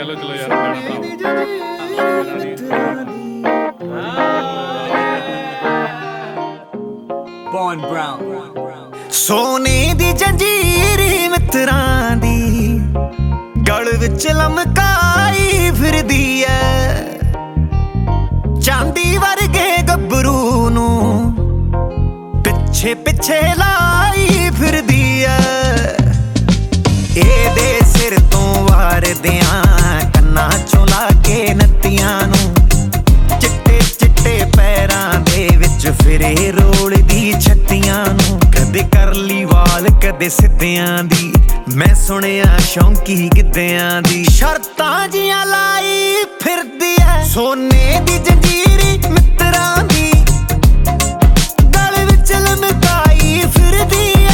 ਚਲੋ ਚਲੋ ਯਾਰ ਬੌਨ ਬ੍ਰਾਊਨ ਸੋਨੇ ਦੀ ਜੰਜੀਰੀ ਮਿੱਤਰਾਂ ਦੀ ਗਲ ਵਿੱਚ ਲਮਕਾਈ ਫਿਰਦੀ ਐ ਚਾਂਦੀ ਵਰਗੇ ਗੱਭਰੂ ਨੂੰ ਪਿੱਛੇ ਪਿੱਛੇ ਲਾਈ ਫਿਰਦੀ ਐ ਇਹਦੇ ਸਿਰ ਤੋਂ ਵਾਰਦਿਆਂ ਕੰਨਾਂ ਚੋਂ ਲਾ ਕੇ ਨੱਤੀਆਂ ਨੂੰ ਚਿੱਟੇ ਚਿੱਟੇ ਪੈਰਾਂ ਦੇ ਵਿੱਚ ਫਿਰੇ ਰੋਲਦੀ ਛੱਤੀਆਂ ਨੂੰ ਕਦੇ ਕਰਲੀ ਵਾਲ ਕਦੇ ਸਿੱਧਿਆਂ ਦੀ ਮੈਂ ਸੁਣਿਆ ਸ਼ੌਂਕੀ ਗਿੱਧਿਆਂ ਦੀ ਸ਼ਰਤਾਂ ਜੀਆਂ ਲਾਈ ਫਿਰਦੀ ਐ ਸੋਨੇ ਦੀ ਜੰਜੀਰੀ ਮਿੱਤਰਾਂ ਦੀ ਗਲ ਵਿੱਚ ਲਮਕਾਈ ਫਿਰਦੀ ਐ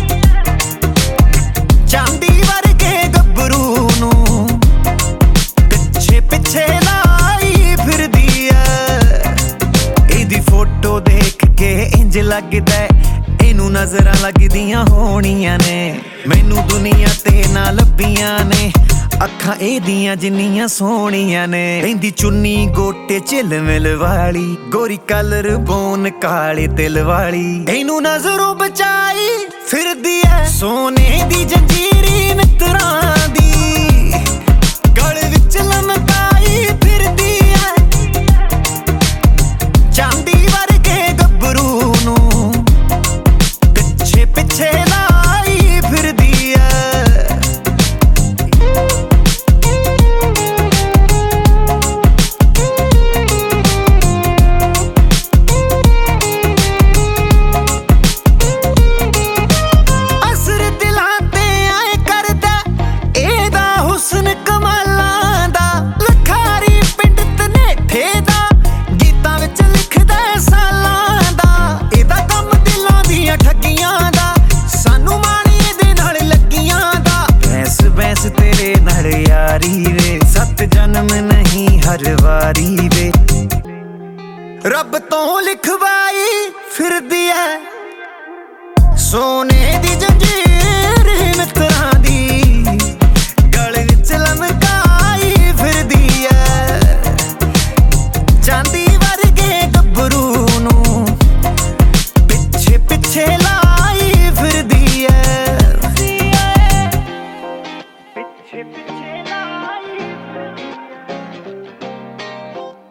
ਚਾਂਦੀ ਵਰਗੇ ਗੱਭਰੂ ਨੂੰ ਪਿੱਛੇ ਪਿੱਛੇ ਲਾਈ ਫਿਰਦੀ ਐ ਇਹਦੀ ਫੋਟੋ ਦੇਖ ਕੇ ਇੰਜ ਲੱਗਦਾ ਇਹਨੂੰ ਨਜ਼ਰਾਂ ਲੱਗਦੀਆਂ ਹੋਣੀਆਂ ਨੇ ਮੈਨੂੰ ਦੁਨੀਆ ਤੇ ਨਾ ਲੱਭੀਆਂ ਨੇ ਅੱਖਾਂ ਇਹਦੀਆਂ ਜਿੰਨੀਆਂ ਸੋਹਣੀਆਂ ਨੇ ਰਹਿੰਦੀ ਚੁੰਨੀ ਗੋਟੇ ਝਿਲਮਿਲ ਵਾਲੀ ਗੋਰੀ ਕਲਰ ਬੋਨ ਕਾਲੇ ਤਿਲ ਵਾਲੀ ਇਹਨੂੰ ਨਜ਼ਰੋਂ ਬਚਾਈ ਫਿਰਦੀ ਐ ਸੋਨੇ ਦੀ ਜੰਜੀਰੀ ਮਿੱਤਰਾਂ ਦੀ ਗਲ ਵਿੱਚ ਲਮਕਾਈ ਫਿਰਦੀ ਐ ਚਾਂਦੀ ਵਰਗੇ ਗੱਭਰੂ ਨੂੰ ਪਿੱਛੇ ਪਿੱਛੇ ਲਾਈ ਫਿਰਦੀ ਐ ਅਸਰ ਦਿਲਾਂ ਤੇ ਆਏ ਕਰਦਾ ਇਹਦਾ ਹੁਸਨ ਕਮਾਲਾਂ ਦਾ ਲਖਾਰੀ ਪਿੰਡ ਤਨੇਠੇ ਦਾ ਗੀਤਾਂ ਵਿੱਚ ਲਿਖਦਾ ਸਾਲਾਂ ਦਾ ਇਹਦਾ ਕੰਮ ਦਿਲਾਂ ਦੀਆਂ ਠੱਗੀਆਂ ਦਾ ਸਾਨੂੰ ਮਾਣ ਇਹਦੇ ਨਾਲ ਲੱਗੀਆਂ ਦਾ ਬੈਸ ਬੈਸ ਤੇਰੇ ਨਾਲ ਯਾਰੀ ਵੇ 7 ਜਨਮ ਨਹੀਂ ਹਰ ਵਾਰੀ ਵੇ ਰੱਬ ਤੋਂ ਲਿਖਵਾਈ ਫਿਰਦੀ ਐ ਸੋਨੇ ਦੀ